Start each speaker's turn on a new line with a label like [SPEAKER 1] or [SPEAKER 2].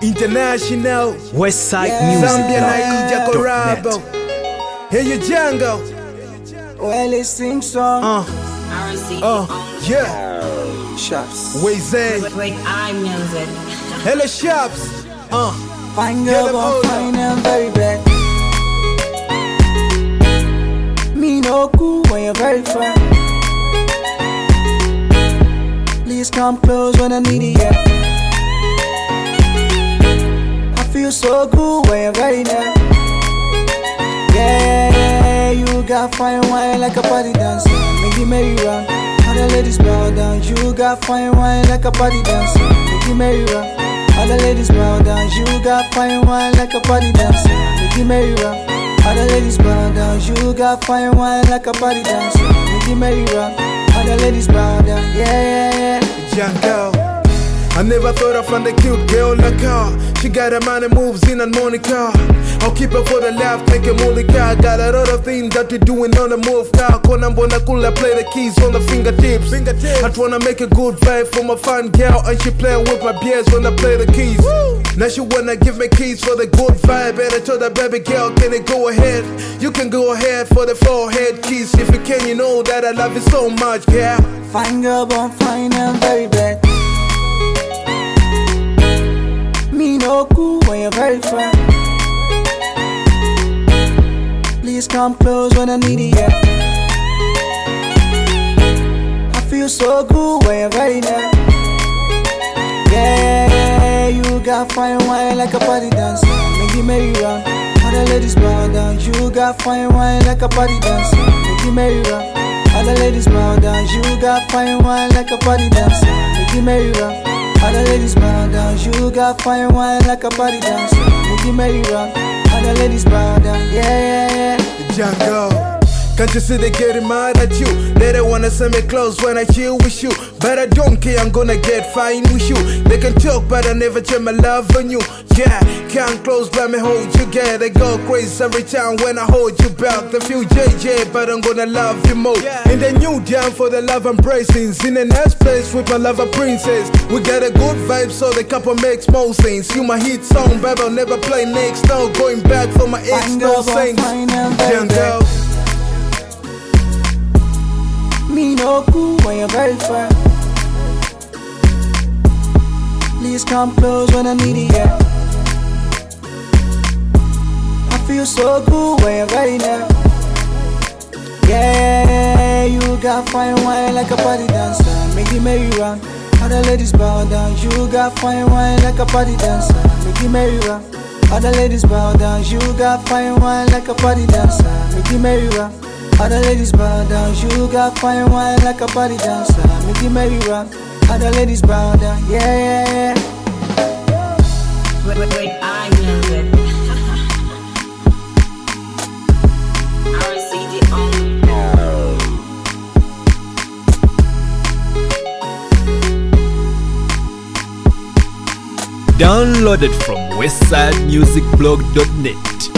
[SPEAKER 1] International
[SPEAKER 2] Westside
[SPEAKER 1] Zambia na Ija
[SPEAKER 2] Music
[SPEAKER 1] Korabo. Here you Django.
[SPEAKER 3] Well, it sings song.
[SPEAKER 1] Yeah.
[SPEAKER 3] Shops.
[SPEAKER 1] Wayzay.
[SPEAKER 4] Great eye music.
[SPEAKER 1] Hello Shops.
[SPEAKER 3] Fine
[SPEAKER 1] Get
[SPEAKER 3] girl,
[SPEAKER 1] them
[SPEAKER 3] but
[SPEAKER 1] older.
[SPEAKER 3] fine and very bad. Me no cool when you're very fine. Please come close when I need it, yeah. I feel so good when you're very near. Yeah, you got fine wine like a party dancer. Make it merry round. All the ladies bow down. You got fine wine like a party dancer. Make it merry round. All the ladies bow down. You got fine wine like a party dancer. Make it merry round. All the ladies bow down. You got fine wine like a party dancer. Make it merry round. All the ladies bow down. Yeah.
[SPEAKER 1] Django. I never thought I'd find a cute girl in the car. She got a man that moves in and Monica. I'll keep her for the laugh, make a mulika. Got a lot of things that we doing on the move. Car, Kona Mbona Kula, play the keys on the fingertips. I wanna make a good vibe for my fun girl, and she playing with my beers when I play the keys. Now she wanna give me keys for the good vibe, and I told her, baby girl, can it go ahead? You can go ahead for the forehead kiss. If you can, you know that I love you so much, girl.
[SPEAKER 3] Fine girl, but fine and very bad. Me no cool when you're very fine. Please come close when I need it, yeah. I feel so good when you're very near. Yeah, you got fine wine like a party dancer. Make it merry round. All the ladies bow down. You got fine wine like a party dancer. Make it merry round. All the ladies bow down. You got fine wine like a party dancer. Make it merry round. All the ladies bow down. You got fine wine like a party dancer. Make it merry round. All the ladies bow down. Yeah.
[SPEAKER 1] Django. Can't you see they getting mad at you? They don't wanna send me close when I chill with you. But I don't care, I'm gonna get fine with you. They can talk, but I never turn my love on you. Yeah, can't close, let me hold you. Yeah, they go crazy every time when I hold you back. The few JJ, but I'm gonna love you more. In the new jam for the love embracings. In a nice place with my lover princess. We got a good vibe, so the couple makes more sense. You my hit song, baby, I'll never play next. No, going back for my ex,
[SPEAKER 3] Fine
[SPEAKER 1] no
[SPEAKER 3] girl, but
[SPEAKER 1] saints.
[SPEAKER 3] fine and very
[SPEAKER 1] Django.
[SPEAKER 3] Me no cool when you're very fine. Please come close when I need it, yeah. I feel so good when you're very near. Yeah, you got fine wine like a party dancer. Make it merry round. All the ladies bow down. You got fine wine like a party dancer. Make it merry round. All the ladies bow down. You got fine wine like a party dancer. Make it merry round. All the ladies bow down. You got fine wine like a party dancer. Make it merry round. All the ladies bow down. Yeah.
[SPEAKER 4] Great eye music. RCD only.
[SPEAKER 2] Downloaded from westsidemusicblog.net.